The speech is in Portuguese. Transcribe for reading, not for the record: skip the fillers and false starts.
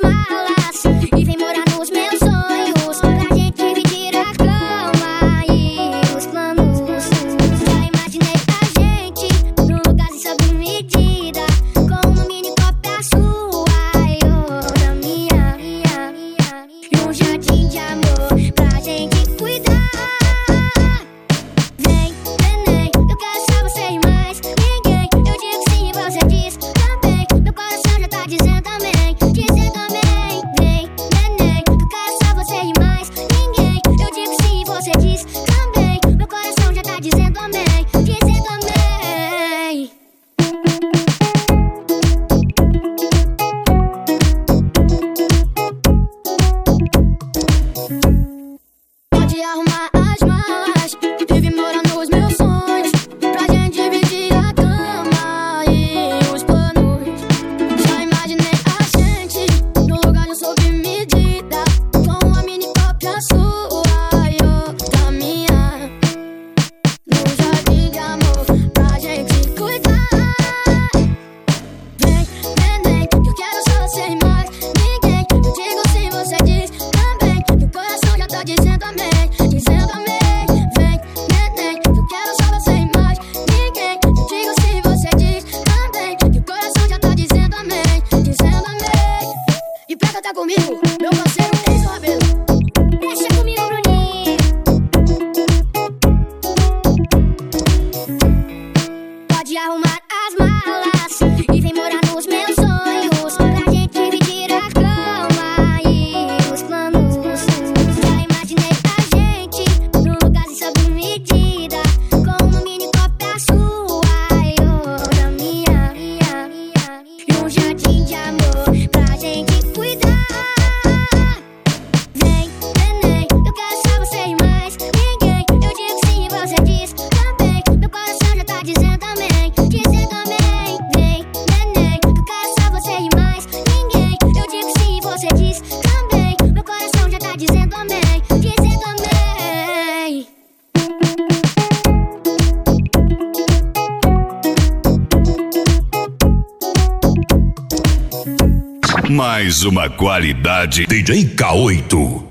malas e vem morar nos meus sonhos, pra gente dividir a cama e os planos. Já imaginei a gente num lugarzinho sob medida, com uma mini cópia sua e outra minha, e um jardim de amor pra gente cuidar. Vem, neném, eu quero só você e mais ninguém. Eu digo sim e você diz também. Meu coração já tá dizendo também, dizendo também. Vem, neném, eu quero só você e mais ninguém. Eu digo sim e você diz também. Meu coração já tá dizendo também, dizendo também. Pode arrumar as malas e vir morar nos meus sonhos, pra gente dividir a cama e os planos. Já imaginei a gente num lugar sob medida, com uma mini cópia sua e outra minha, num jardim de amor pra gente cuidar. Vem, neném, que eu quero só você e mais ninguém. Eu digo sim, você diz também. Meu coração já tá dizendo também, dizendo também. Vem, neném, que eu quero só você e mais ninguém. Eu digo sim, você diz também. Meu coração já tá dizendo também, dizendo também. E pra cantar comigo, meu parceiro Enzo Rabelo. Deixa comigo, Bruninho. Pode arrumar as malas e vem morar nos meus sonhos, pra gente dividir a cama e os planos. Já imaginei a gente num lugarzinho sob medida, com uma mini cópia sua e outra minha, e um jardim de amor pra gente cuidar. Vem, neném, eu quero só você e mais ninguém. Eu digo sim e você diz também. Meu coração já tá dizendo também, dizendo também. Vem, neném, eu quero só você e mais ninguém. Eu digo sim e você diz também. Meu coração já tá dizendo também, dizendo também. Mais uma qualidade DJ K8.